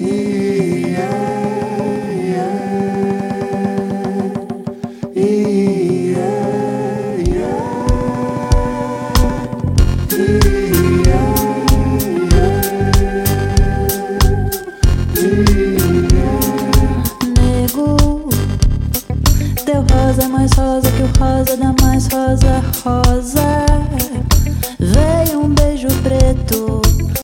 Teu rosa é mais rosa que o rosa da mais rosa rosa. Veio um beijo preto